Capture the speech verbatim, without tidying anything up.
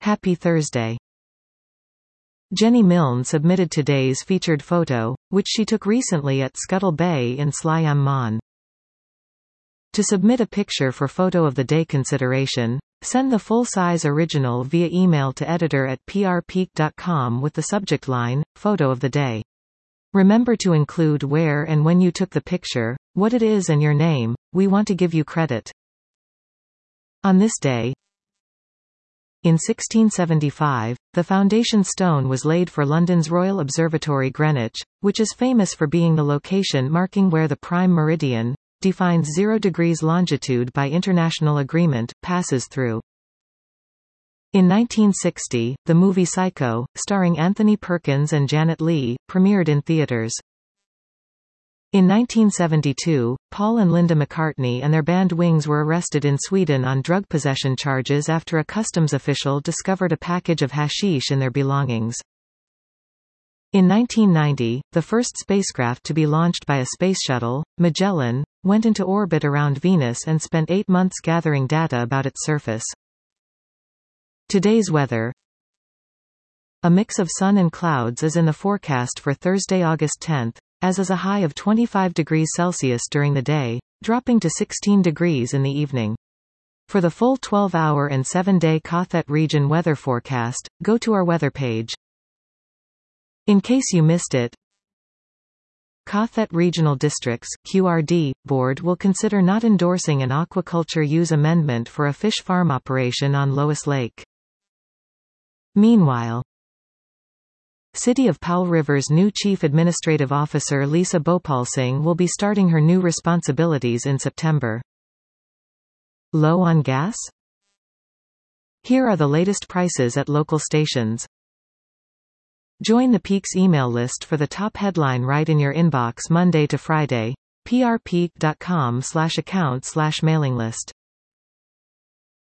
Happy Thursday. Jenny Milne submitted today's featured photo, which she took recently at Scuttle Bay in Sly am Mon. To submit a picture for Photo of the Day consideration, send the full-size original via email to editor at p r peak dot com with the subject line, Photo of the Day. Remember to include where and when you took the picture, what it is and your name. We want to give you credit. On this day, in sixteen seventy-five, the foundation stone was laid for London's Royal Observatory Greenwich, which is famous for being the location marking where the prime meridian, defines zero degrees longitude by international agreement, passes through. In nineteen sixty, the movie Psycho, starring Anthony Perkins and Janet Leigh, premiered in theaters. In nineteen seventy-two, Paul and Linda McCartney and their band Wings were arrested in Sweden on drug possession charges after a customs official discovered a package of hashish in their belongings. In nineteen ninety, the first spacecraft to be launched by a space shuttle, Magellan, went into orbit around Venus and spent eight months gathering data about its surface. Today's weather. A mix of sun and clouds is in the forecast for Thursday, August tenth, as is a high of twenty-five degrees Celsius during the day, dropping to sixteen degrees in the evening. For the full twelve-hour and seven-day Cothet region weather forecast, go to our weather page. In case you missed it, Cothet Regional Districts Q R D, Board will consider not endorsing an aquaculture use amendment for a fish farm operation on Lois Lake. Meanwhile, City of Powell River's new Chief Administrative Officer Lisa Bhopal-Singh will be starting her new responsibilities in September. Low on gas? Here are the latest prices at local stations. Join the Peaks email list for the top headline right in your inbox Monday to Friday. p r peak dot com slash account slash mailing list.